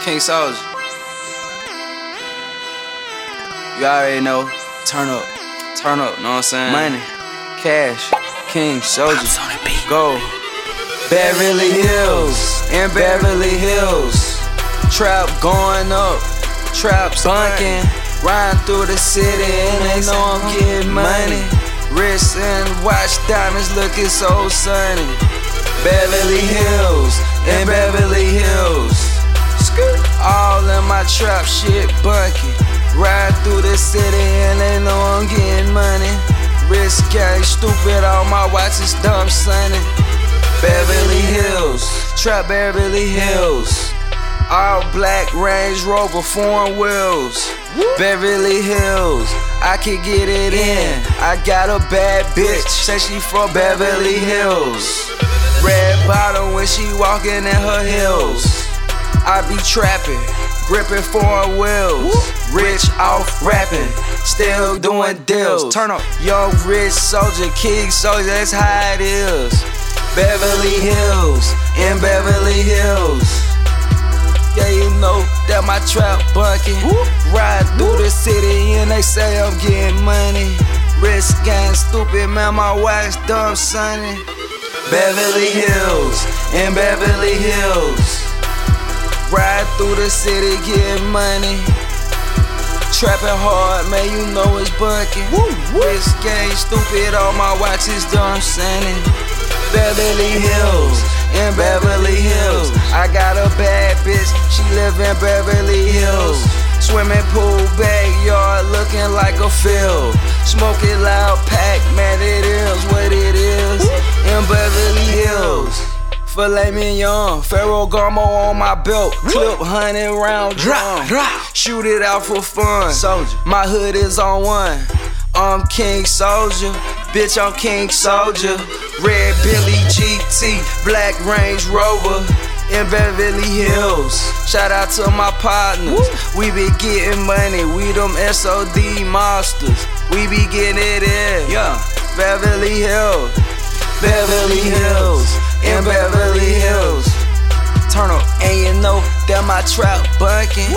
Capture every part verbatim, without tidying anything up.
King Soldier. You already know. Turn up. Turn up, know what I'm saying? Money, cash, King Soldier. Go. Beverly Hills, in Beverly Hills. Trap going up, trap bunking. Riding through the city and they know I'm getting money. Wrist and watch diamonds looking so sunny. Beverly Hills, in Beverly Hills. All in my trap shit bunking. Ride through the city and they know I'm getting money. Wrist gang stupid, all my watches dumb sunny. Beverly Hills, trap Beverly Hills. All black Range Rover, foreign wheels. Beverly Hills, I can get it in. I got a bad bitch, say she from Beverly Hills. Red bottom when she walking in her heels. I be trapping, gripping foreign wheels. Rich off rapping, still doing deals. Turn up, young rich soldier, King Soldier, that's how it is. Beverly Hills, in Beverly Hills. Yeah, you know that my trap bunking. Ride through the city and they say I'm getting money. Wrist gang stupid, man, my watch dumb sunny. Beverly Hills, in Beverly Hills. Ride through the city, getting money. Trapping hard, man, you know it's bunking. Wrist gang stupid, all my watches dumb sunny. Beverly Hills, in Beverly Hills. I got a bad bitch, she live in Beverly Hills. Swimming pool backyard looking like a field. Smoking loud pack, man, it is what it is. In Beverly Hills. Filet mignon, Ferragamo on my belt. Clip hundred round drum. Shoot it out for fun. Soldier, my hood is on one. I'm King Soldier, bitch, I'm King Soldier. Red Billy G T, black Range Rover. In Beverly Hills, shout out to my partners. We be getting money, we them S O D monsters. We be getting it in, yeah. Beverly Hills, Beverly Hills, in Beverly Hills. Turn up, and you know that my trap bunking.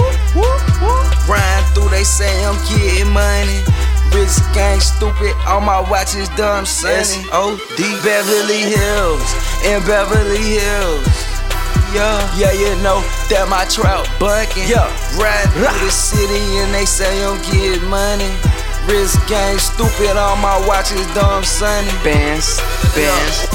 Riding through, they say I'm getting money. Rich gang stupid, all my watches dumb sunny. S O D Beverly Hills, in Beverly Hills. Yeah, yeah, you know that my trap bunking. Yeah, riding through the city and they say I'm getting money. Wrist gang stupid, all my watches dumb sunny. Bands, bands,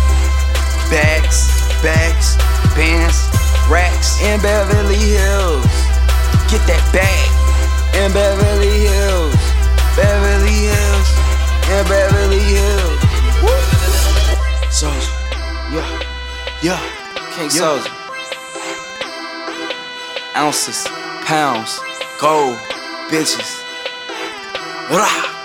bags, bags, bands, racks. In Beverly Hills, get that bag. In Beverly Hills, Beverly Hills, in Beverly Hills. Soldier, yeah, yeah, King yeah. Soldier. Ounces, pounds, gold, bitches. Rah.